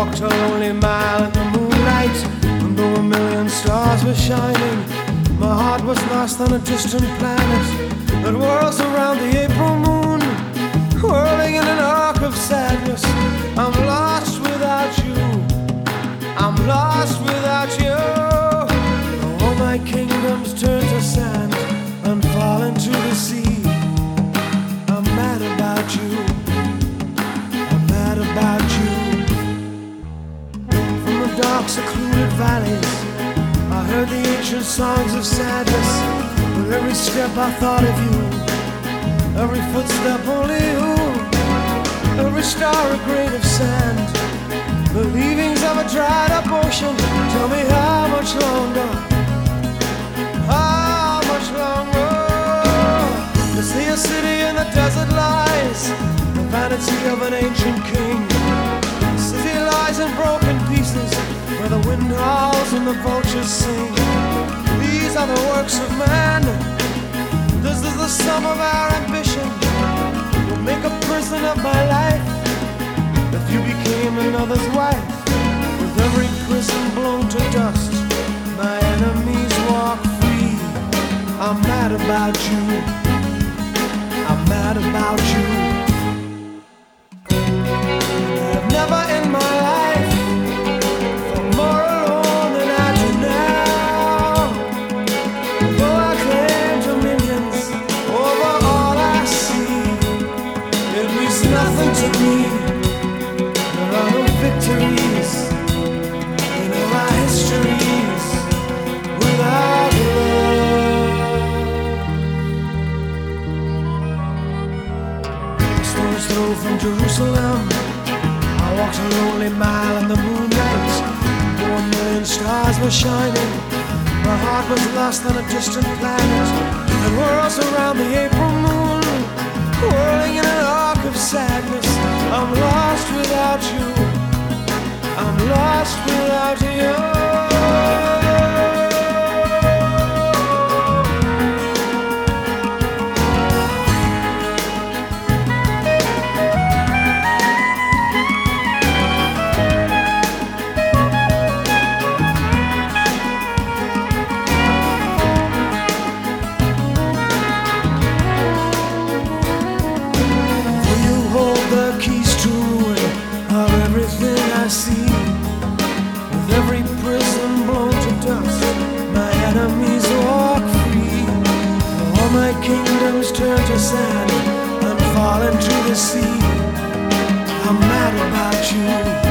walked a lonely mile in the moonlight, and though a million stars were shining, my heart was lost on a distant planet that whirls around the April moon, whirling in an arc of sadness. I'm lost without you, I'm lost without you. All my kingdoms turn to sand and fall into the sea. I'm mad about you, I'm mad about you. From the dark secluded valleys I heard the ancient songs of sadness. With every step I thought of you, every footstep only you, every star a grain of sand, the leavings of a dried up ocean. Tell me how much longer, how much longer? To see a city in the desert lies, the vanity of an ancient king. The city lies in broken pieces, where the wind howls and the vultures sing. These are the works of man, this is the sum of our ambition. We'll make a prison of my life if you became another's wife. With every prison blown to dust, my enemies walk free. I'm mad about you, I'm mad about you. I've never in my life felt more alone than I do now. Though I claim dominions over all I see, it means nothing to me. There are no victories in all our histories without love. A stone's throw from Jerusalem, I walked a lonely mile in the moonlight. 1 million stars were shining, my heart was lost on a distant planet that whirls around the April moon, whirling in an arc of sadness. I'm lost without you, I'm lost without you. See, with every prison blown to dust, my enemies walk free. All my kingdoms turn to sand and fall into the sea. I'm mad about you.